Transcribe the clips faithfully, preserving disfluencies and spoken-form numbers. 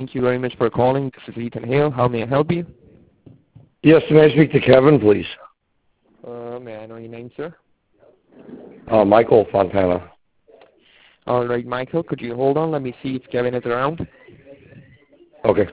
Thank you very much for calling. This is Ethan Hale. How may I help you? Yes, may I speak to Kevin, please? Uh, may I know your name, sir? Uh, Michael Fontana. All right, Michael, could you hold on? Let me see if Kevin is around. Okay.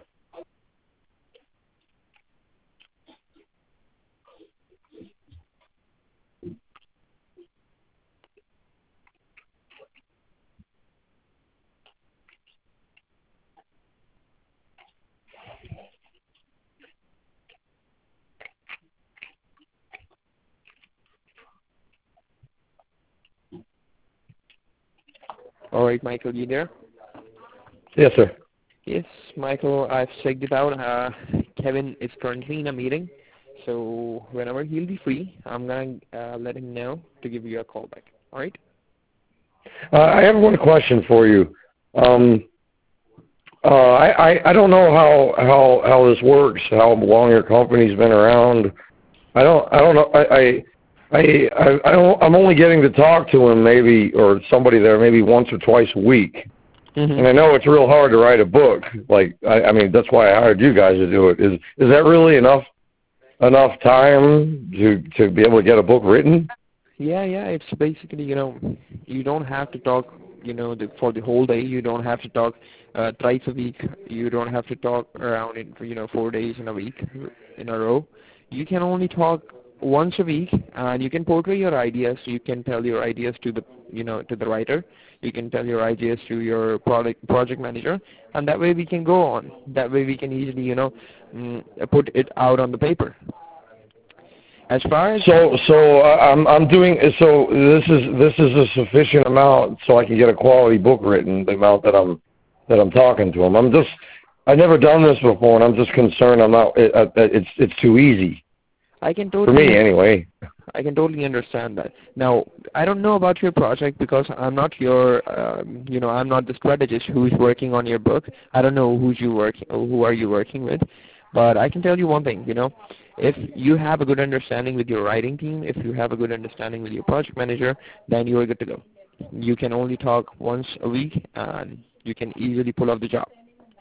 All right, Michael, you there? Yes, sir. Yes, Michael, I've checked it out. Uh, Kevin is currently in a meeting, so whenever he'll be free, I'm going to uh, let him know to give you a call back. All right? Uh, I have one question for you. Um, uh, I, I I don't know how how how this works. How long your company's been around? I don't I don't know. I I I, I I don't, I'm only getting to talk to him maybe or somebody there maybe once or twice a week. Mm-hmm. And I know it's real hard to write a book. Like I, I mean, that's why I hired you guys to do it. Is is that really enough enough time to to be able to get a book written? Yeah, yeah. It's basically, you know, you don't have to talk, you know, the, for the whole day. You don't have to talk uh, thrice a week. You don't have to talk around it for, you know, four days in a week in a row. You can only talk once a week, and you can portray your ideas. You can tell your ideas to the, you know, to the writer. You can tell your ideas to your product project manager, and that way we can go on. That way we can easily, you know, mm, put it out on the paper. As far as so so uh, I'm I'm doing so this is this is a sufficient amount so I can get a quality book written. The amount that I'm that I'm talking to him. I'm just I've never done this before, and I'm just concerned. I'm not. It, it, it's it's too easy. I can totally for me anyway. I can totally understand that. Now, I don't know about your project because I'm not your, um, you know, I'm not the strategist who's working on your book. I don't know who's you working, who are you working with, but I can tell you one thing. You know, if you have a good understanding with your writing team, if you have a good understanding with your project manager, then you are good to go. You can only talk once a week, and you can easily pull off the job.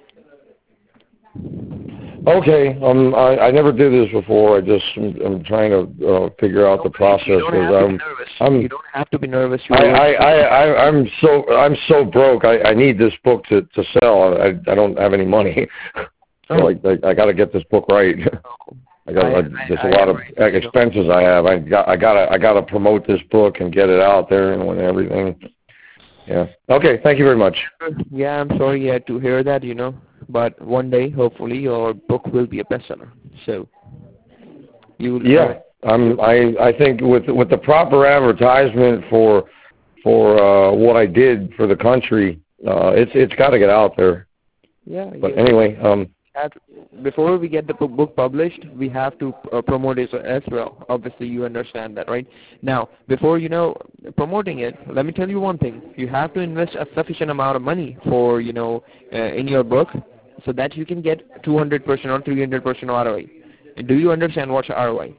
Okay, um, I, I never did this before. I just I'm, I'm trying to uh, figure out the process. You don't have to be nervous. I'm, you don't have to be nervous. I, I, I, I, I'm so I'm so broke. I, I need this book to, to sell. I, I don't have any money, so I, I, I got to get this book right. I got I, there's a lot of expenses I have. I got I gotta I gotta promote this book and get it out there and everything. Yeah. Okay. Thank you very much. Yeah, I'm sorry you had to hear that, you know, but one day, hopefully, your book will be a bestseller. So, you. Yeah, I'm. I I think with with the proper advertisement for for uh, what I did for the country, uh, it's it's got to get out there. Yeah. But yeah. anyway, um. Before we get the book published, we have to uh, promote it as well. Obviously, you understand that, right? Now, before, you know, promoting it, let me tell you one thing. You have to invest a sufficient amount of money for, you know, uh, in your book so that you can get two hundred percent or three hundred percent R O I. Do you understand what's R O I?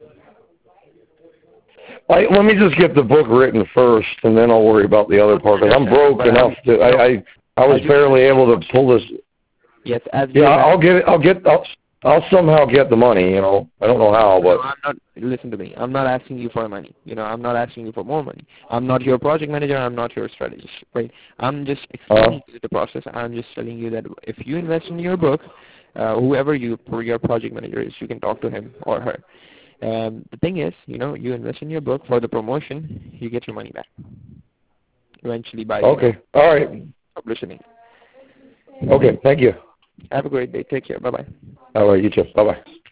I, let me just get the book written first, and then I'll worry about the other part. Because I'm broke enough to, I, I, I was barely able to pull this. Yes, as yeah, I'll get it. I'll get. I'll, I'll somehow get the money. You know, I don't know how, but. No, I'm not. Listen to me. I'm not asking you for money. You know, I'm not asking you for more money. I'm not your project manager. I'm not your strategist. Right? I'm just explaining uh, the process. I'm just telling you that if you invest in your book, uh, whoever you your project manager is, you can talk to him or her. Um, the thing is, you know, you invest in your book for the promotion, you get your money back eventually by okay. You know, all right. publishing. Okay. Thank you. Have a great day. Take care. Bye-bye. All right. You too. Bye-bye.